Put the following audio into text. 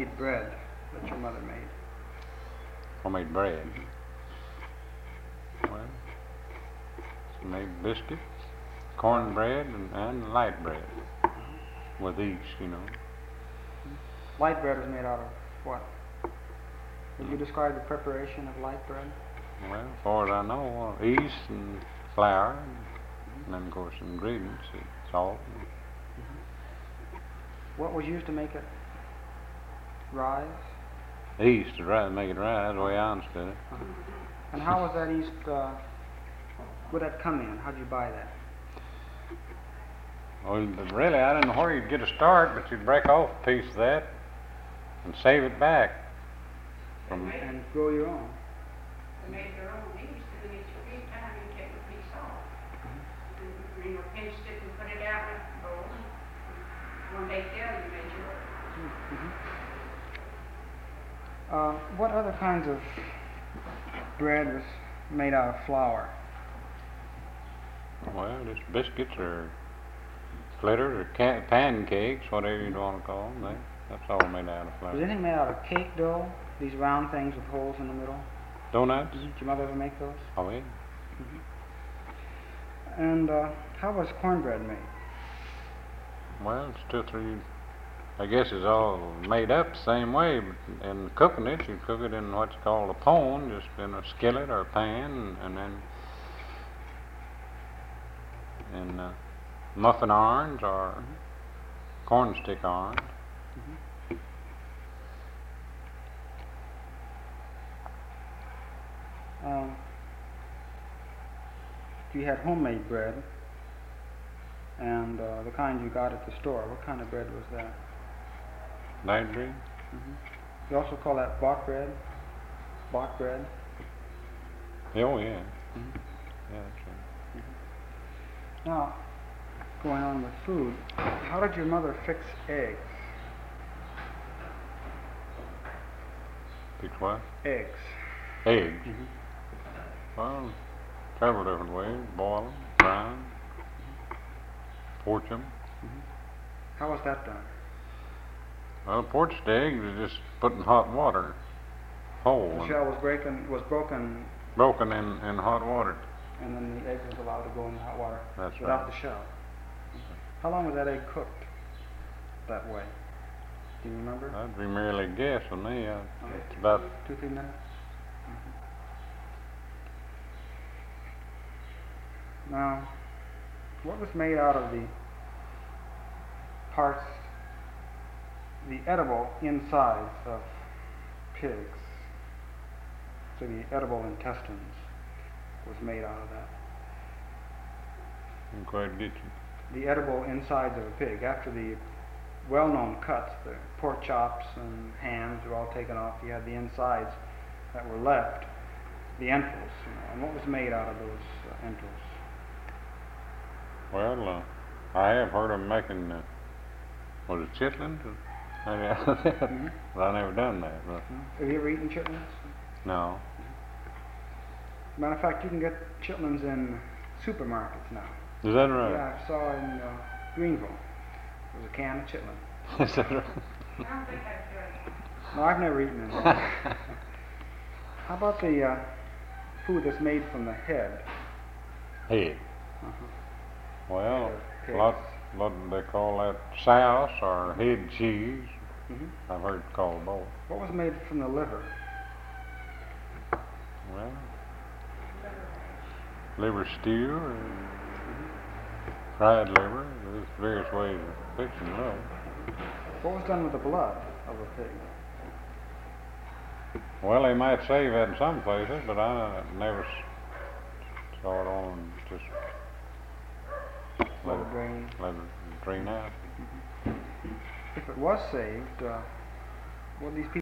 homemade bread that your mother made? Homemade bread. Well, she made biscuits, cornbread, and light bread with yeast, you know. Light bread is made out of what? Would you describe the preparation of light bread? Well, as far as I know, yeast and flour, and then of course ingredients, salt. What was used to make it rise? Yeast to make it rise, that's the way I understood it. And how was that yeast, would that come in? How'd you buy that? Well, really, I didn't know where you'd get a start, but you'd break off a piece of that and save it back. And grow your own. They made their own yeast, and then each time you take a piece off. And you pinch it and put it out in a bowl, and one day till you made yours. What other kinds of bread was made out of flour? Well, just biscuits or fritters or pancakes, whatever you want to call them. That's all made out of flour. Was anything made out of cake dough? These round things with holes in the middle? Donuts? Did your mother ever make those? Oh, yeah. And how was cornbread made? Well, it's 2 or 3. I guess it's all made up the same way, but in cooking it, you cook it in what's called a pone, just in a skillet or a pan, and then in muffin irons or cornstick irons. You had homemade bread, and the kind you got at the store. What kind of bread was that? Light bread? You also call that bought bread? Bought bread? Oh, yeah. Yeah, that's right. Now, going on with food, how did your mother fix eggs? Fix what? Eggs. Eggs? Well, several different ways. Boil them, fry them, poach them. How was that done? Well, poached eggs is just put in hot water, whole. The shell was broken, Broken in hot water. and then the egg was allowed to go in the hot water That's without right. the shell. How long was that egg cooked that way? Do you remember? That'd be merely a guess with me. It's about 2-3 minutes? Now, what was made out of the parts, the edible insides of pigs? So the edible intestines was made out of that. didn't quite get you. The edible insides of a pig, after the well-known cuts, the pork chops and hams were all taken off, you had the insides that were left, the entrails, and what was made out of those entrails? Well, I have heard of making, was it chitlins? Maybe out of that. But I never done that. But Have you ever eaten chitlins? no. Matter of fact, you can get chitlins in supermarkets now. Is that right? Yeah, I saw in Greenville. There was a can of chitlins. Is that right? I don't think I've tried. No, I've never eaten it. How about the food that's made from the head? Head. Uh-huh. Well, Pigs. what they call that sauce or head cheese. Mhm. I've heard it called both. What was made from the liver? Well, liver stew or fried liver. There's various ways of fixing liver. What was done with the blood of a pig? Well, they might save that in some places, but I never saw it on just Let it drain. let it drain out. If it was saved, what did these people